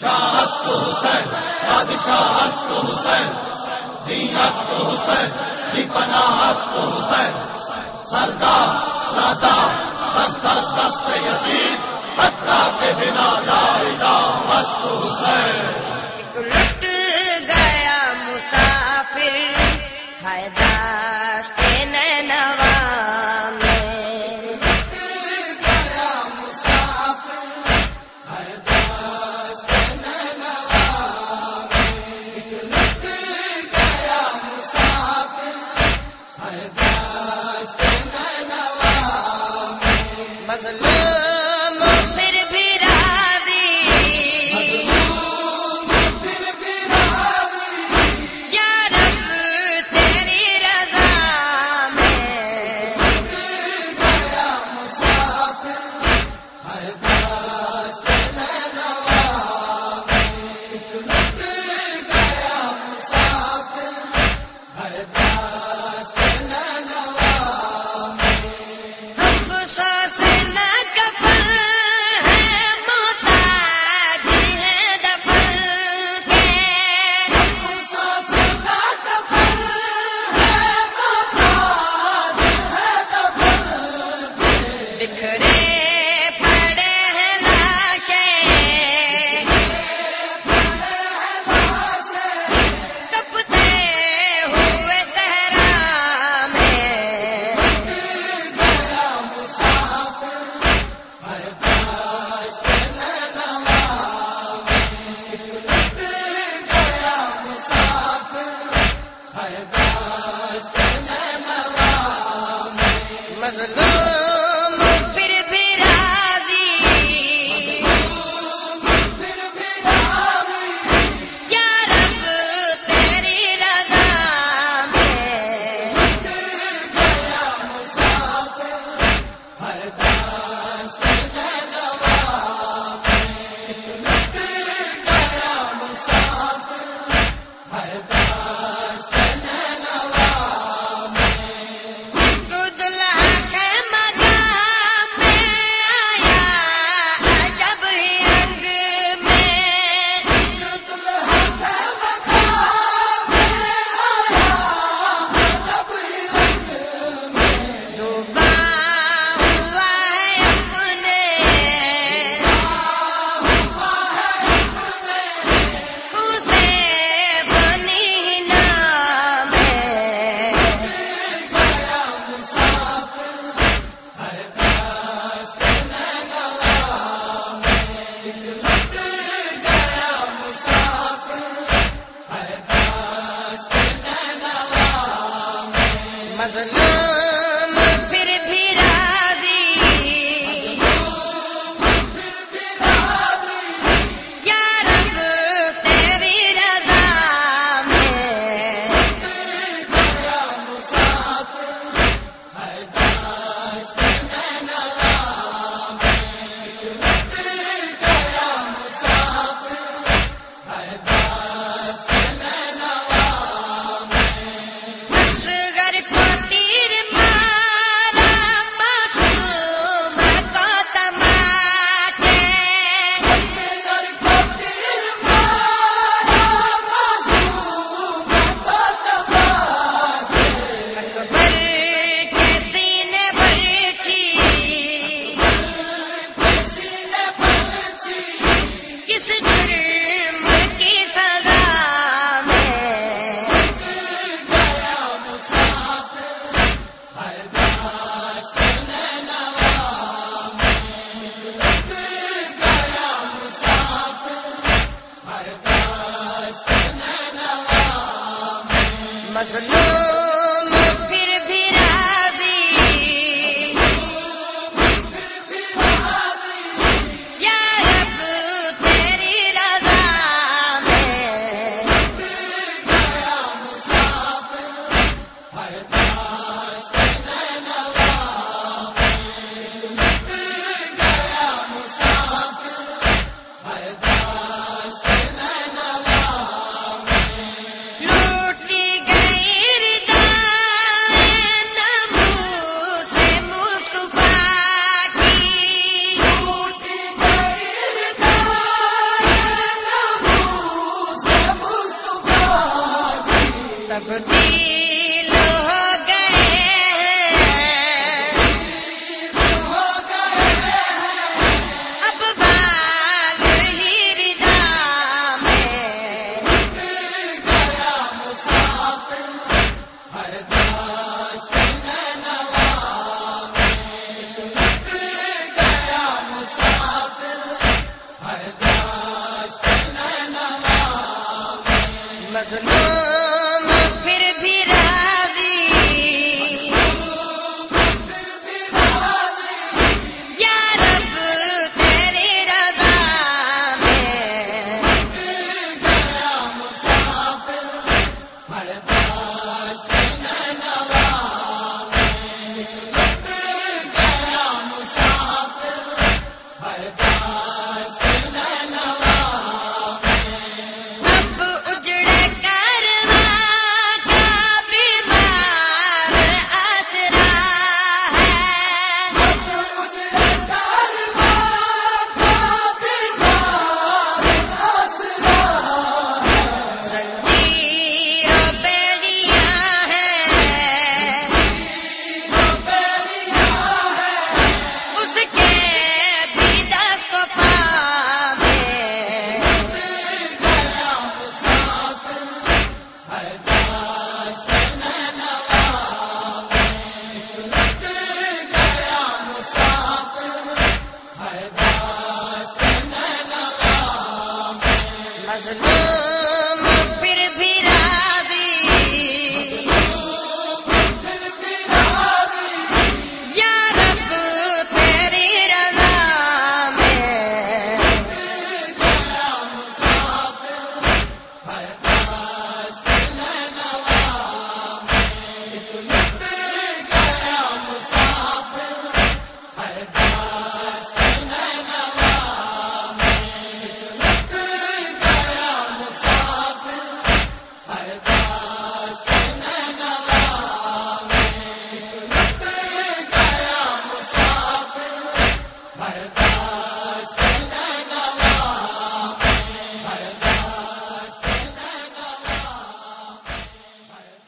شاہ است حسین بادشاہ است حسین دی است حسین دی پناہ است حسین سردار رادا دست دست یزید حتی کے بنا لا الہ است حسین لٹ گیا مسافر ہے داشت نینوا مظلوم پھر بھی راضی یا رب تیری رضا میں افسوس نہ کفن ہے محتاج ہے دفن کے افسوس نہ کفن ہے محتاج ہے دفن کے بکھرے پڑے ہیں لاشیں تپتے ہوئے صحرا مظلوم پھر بھی راضی یا رب تیری رضا میں مظلوم پھر بھی راضی یا رب تیری رضا میں اصغر کو تیر مارا معصوم کو تماچے اصغر کو تیر مارا معصوم کو تماچے اکبر کے سینے برچی کس جرم کی سزا مظلوم پھر بھی راضی یا رب تیری رضا میں لوٹی گئی مظلوم